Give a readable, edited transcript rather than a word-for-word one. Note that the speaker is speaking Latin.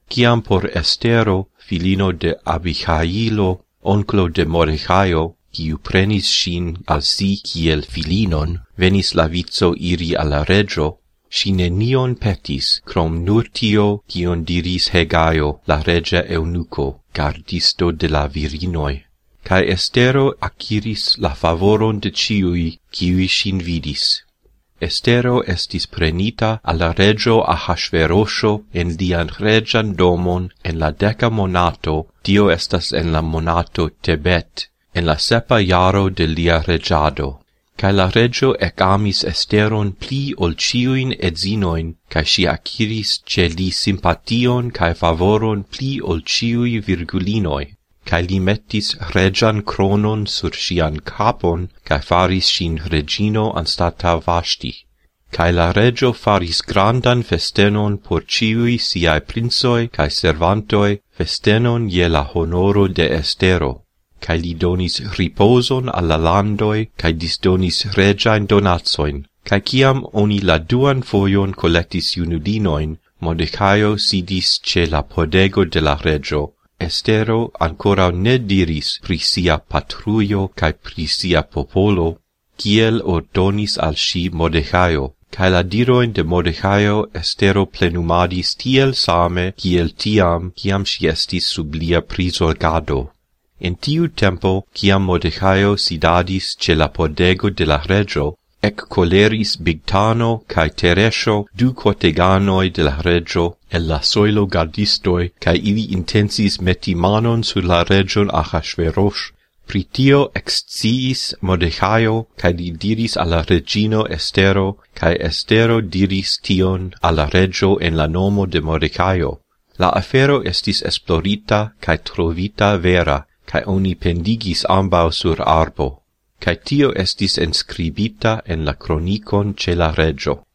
Ciam por Estero, filino de Abihailo, onclo de Mordecaio, quiu prenis shin al si kiel filinon, venis la vico iri alla regio, si nenion petis, crom nur tio, kion diris Hegaio, la regia eunuco, gardisto de la virinoi. Cae Estero acquiris la favoron de ciui, kiui shin vidis. Estero estis prenita alla regio Ahasverosho en lian regian domon en la 10 monato, tio estas en la monato Tebet, en la 7 jaro de lia regiado. Cae la regio amis Esteron pli ol ciuin edzinoin, cae si acquiris ce li simpation cae favoron pli ol ciui virgulinoi, cae li mettis regian cronon sur sian capon, cae faris sin regino anstata Vashti. Cae la regio faris grandan festenon por ciui siae princoi cae servantoi, festenon je la honoro de Estero. Cae li donis riposon alla landoi, cae disdonis regiain donatsoin, cae ciam oni la duan foion collectis junulinoin, Mordecaio sidis ce la podego de la regio. Estero ancora ne diris pri sia patruio cae pri sia popolo, kiel ordonis al si Mordecaio, cae la diroin de Mordecaio Estero plenumadis tiel same kiel tiam, ciam si estis sub lia prisorgado. En tiu tempo, ciam Mordecaio sidadis ce la podego de la regio, ec coleris Bigtano cae Teresho, 2 corteganoi de la regio, el la soilo gardistoi, cae ili intensis meti manon sur la region Ahasverosh. Pri tio exciis Mordecaio, cae li diris alla regino Estero, cae Estero diris tion alla regio en la nomo de Mordecaio. La afero estis esplorita cae trovita vera, cae oni pendigis ambau sur arbo, cae tio estis enscribita en la chronicon ce la regio.